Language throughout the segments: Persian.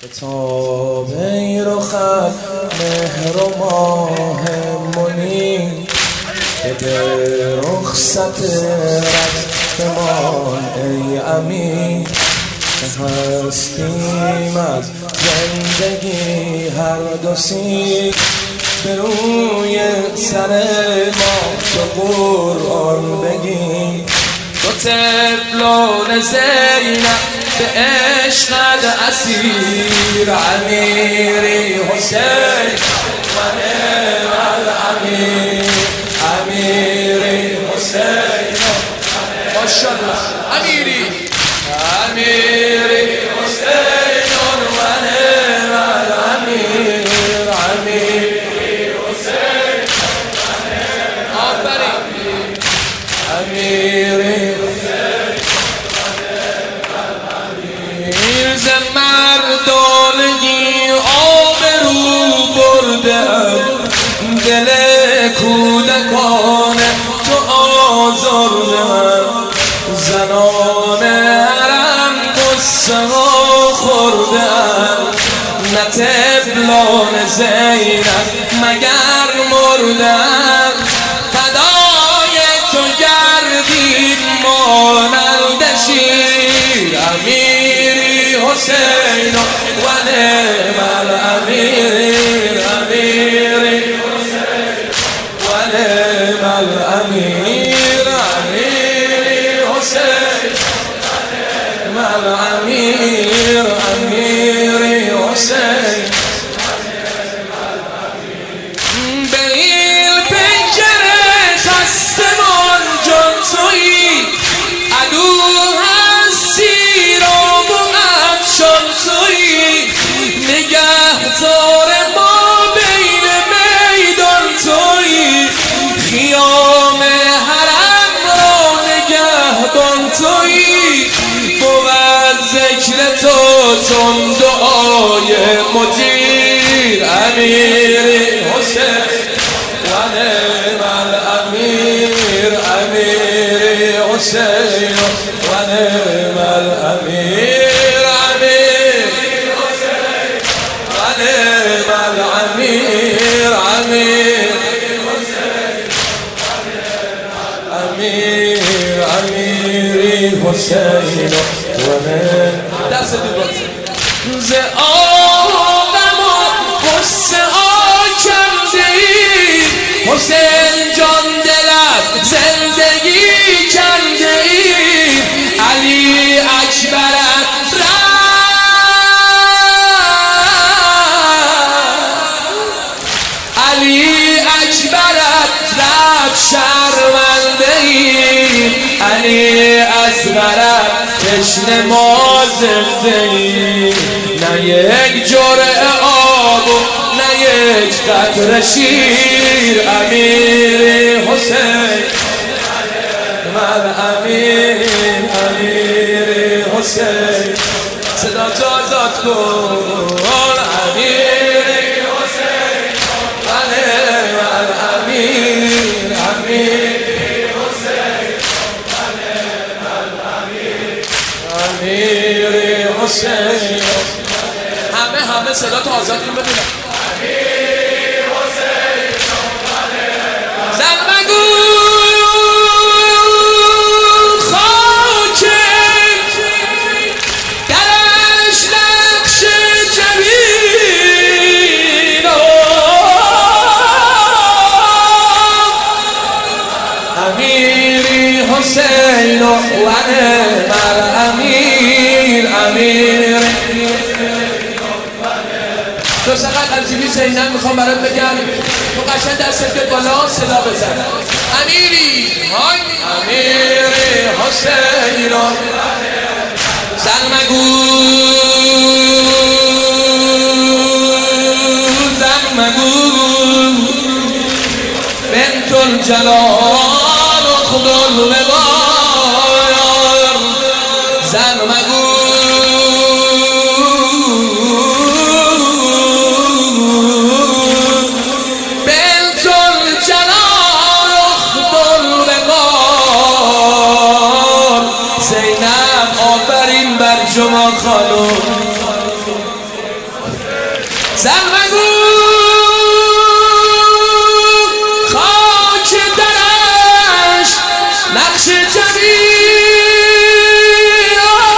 کتاب ای رخت مهر و ماه منیر، بده رخصت رفتمان ای امیر. که هستیم از زندگی هر دو سیر، به روی سر ما تو قرآن بگیر. دو طفلان زینب به عشقت اسیر، امیری حسین و نعم الامیر. امیری حسین ماشاءالله، امیری حسین و نعم الامیر. امیری حسین و نعم الامیر. امیری مردانگی آبرو بردم، دل کودکان تو آزردم. زنان حرم قصه ها خوردم، نه طفلان زینب مگر مردم. فدای تو گردید مانند شیر، امیری حسین و نعم الامیر. امیری حسین و نعم الامیر. امیری حسین و نعم الامیر. امیری حسین به این پیکر خستمان جان تویی، عدو نگهدار ما بین میدان تویی. خیام حرم را نگهبان تویی، بود ذکر تو چون دعای مجیر. امیری حسین و نعم الامیر. امیری حسین و نعم الامیر. امیری حسین و نعم دست دیگه ز آدم و قصه ها کنده ای، حسین جان دلت زندگی کنده ای. علی اکبرت شرمنده ای. علی اصغرت تشنه ما زنده ای. نه یک جرعه آب و نه یک قطره شیر. امیری حسین من امیر. امیری حسین صدا تو آزاد کن. امیری حسین من امیر. امیری حسین و نعم الامیر. امیری حسین همه صدا تو آزاد کن ببینم. امیری حسین و نعم زن مگو خاک درش نقش جبین. امیری حسین و نعم الامیر. امیر تو سقط از جیبی زینب میخوام برات بگم، تو قشنگ دستت که بالا صدا بزن. امیری امیری حسین و زن مگو زن مگو بنت الجلال خود الوقار. زن مگو بنت الجلال خود الوقار. زینب آفرین بر شما خانم. زغمگو خاک درش نقش جمیل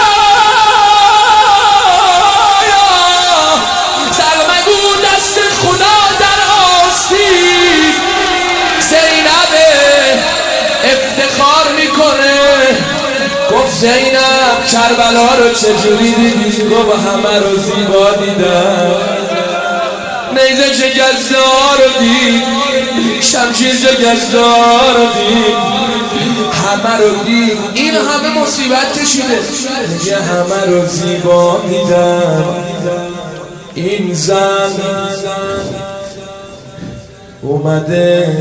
زغمگو دست خدا در آستین زینب افتخار میکنه گفت زینب کربلا رو چجوری دیدی؟ گفت همه رو زیبا دیدم نیزه شکسته‌ها رو دید شمشیر شکسته‌ها رو دید همه رو دید این همه مصیبت کشیده میگه همه رو زیبا دیدم این زن اومده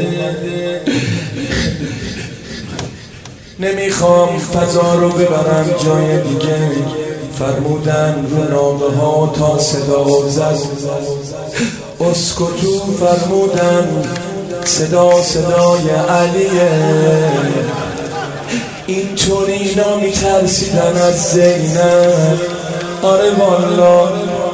نمیخوام فضا رو ببرم جای دیگه فرمودن رو نامه ها تا صدا زد اسکتو فرمودن صدای علیه اینطوری اینا میترسیدن از زینب آره والا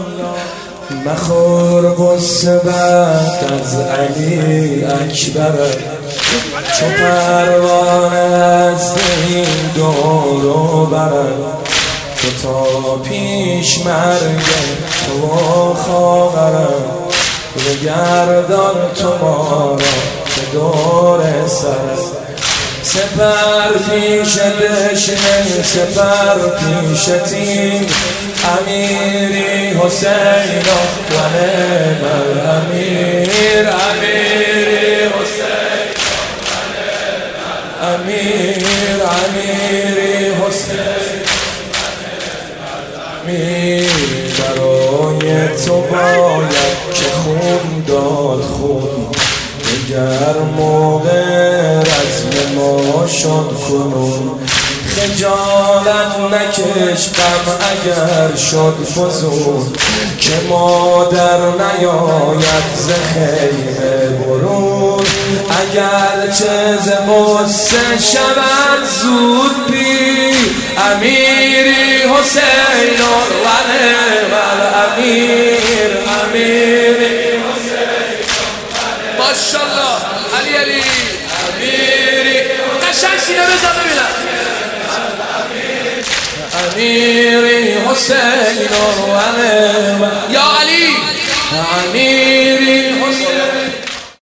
مخور قصه بعد از علی اکبره چو پروانه از این دورو برد تو تا پیش مرگ تو خواهرم بگردان تو ما را به دور سر سپر پیش دشمن سپر پیش تیم امیری حسین و نعم الامیر امیری حسین امیری حسین امیر برای تو باید که خون داد خون اگر موقع رزم ما شد کنون خجالت نکش غم اگر شد فزون که مادر نیاید ز خیمه برون اگر چه ز غصه شود زود بی امیری حسین و نعم الامیر امیری حسین ماشاءالله علی امیری قشنگ سینه بزن ببینم امیری حسین و نعم یا علی امیری